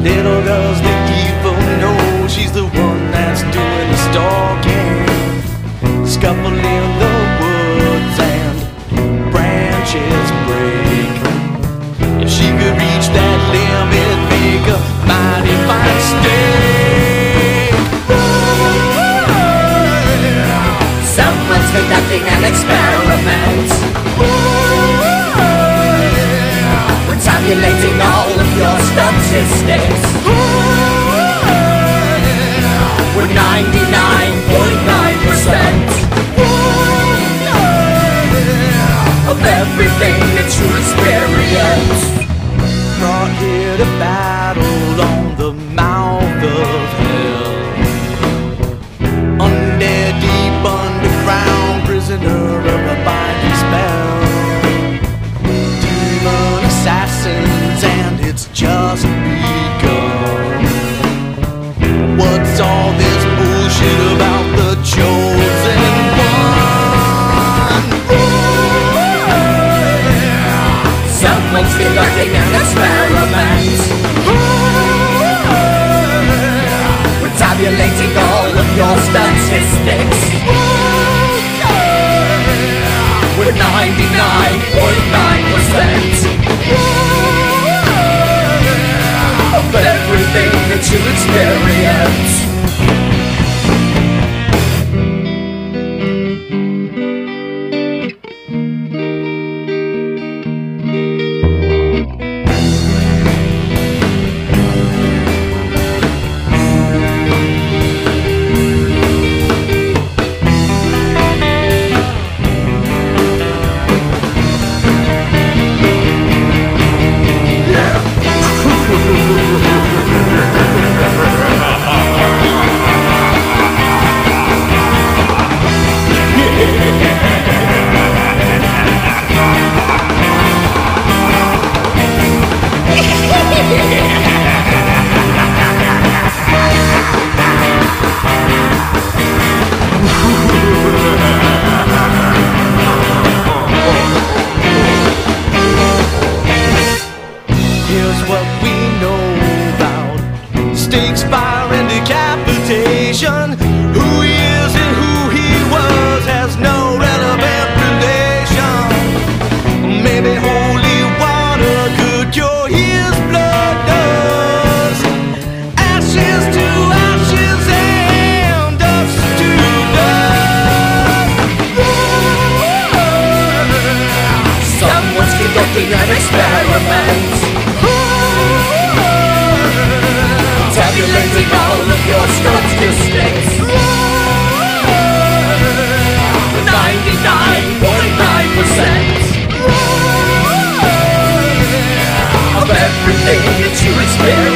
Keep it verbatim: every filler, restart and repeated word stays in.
Little does the evil know she's the one that's doing the stalking. Scuffle in the woods and branches break. If she could reach that limb, it'd make a mighty fine steak. Someone's conducting an experiment. We're tabulating all of your statistics. We're ninety-nine point nine percent of everything that you experience. Brought here to battle on the mouth of hell. Undead, deep underground, prisoner of a binding spell. Demon assassins, and it's just begun. What's all this bullshit about the chosen one? Someone's conducting an experiment. We're tabulating all of your statistics. We're ninety-nine point nine percent of everything that you experience. Here's what we know about stakes, fire, and decapitation. Who he is and who he was has no relevant relation. Maybe holy water could cure his blood dust. Ashes to ashes and dust to dust. Someone's conducting an experiment. Tabulating all of your statistics. ninety-nine point nine percent of everything that you experience.